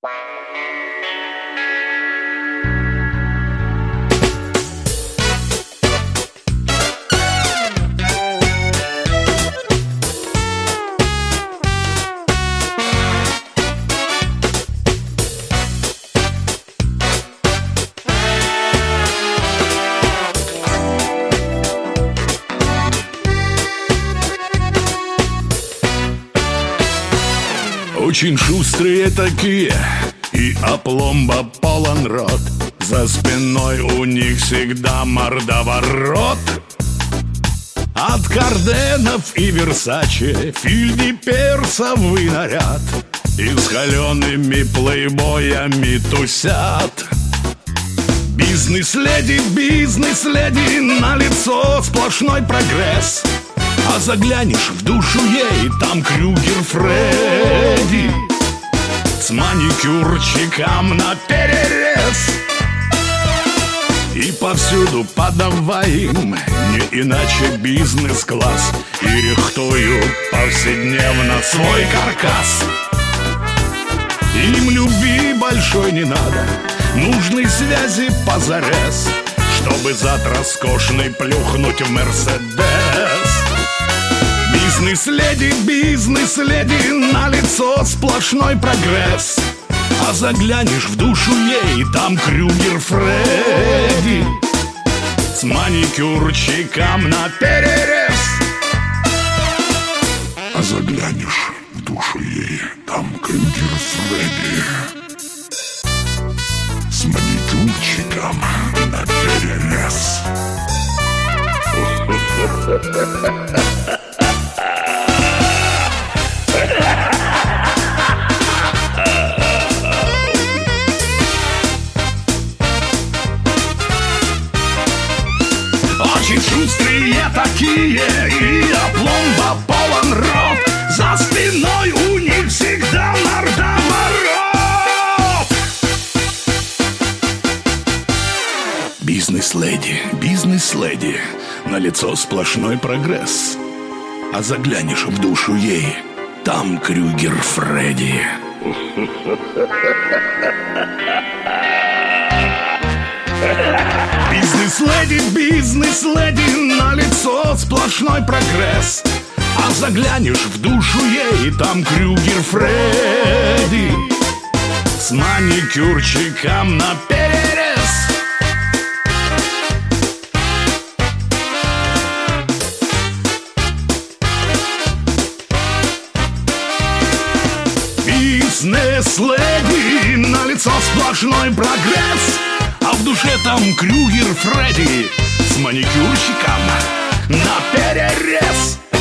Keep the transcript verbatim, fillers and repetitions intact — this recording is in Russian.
Очень шустрые такие, и опломба полон рот. За спиной у них всегда мордоворот. От Карденов и Версаче Фильди персовый наряд, и с холеными плейбоями тусят. Бизнес-леди, бизнес-леди, на лицо сплошной прогресс. А заглянешь в душу ей, там Крюгер Фредди с маникюрчиком наперерез. И повсюду подавай им не иначе бизнес-класс, и рихтуют повседневно свой каркас. Им любви большой не надо, нужной связи позарез, чтобы зад роскошный плюхнуть в Мерседес. Бизнес-леди, бизнес-леди, на лицо сплошной прогресс. А заглянешь в душу ей, там Крюгер Фредди с маникюрчиком наперерез. А заглянешь в душу ей, там Крюгер Фредди с маникюрчиком наперерез. Очень шустрые такие, и опломба полон рот. За спиной у них всегда мордоворот. Бизнес-леди, бизнес-леди, на лицо сплошной прогресс. А заглянешь в душу ей, там Крюгер Фредди. Бизнес-леди, бизнес-леди, на лицо сплошной прогресс. А заглянешь в душу ей, там Крюгер Фредди с маникюрчиком наперерез. Бизнес-леди, на лицо сплошной прогресс. А в душе там Крюгер Фредди с маникюрчиком наперерез.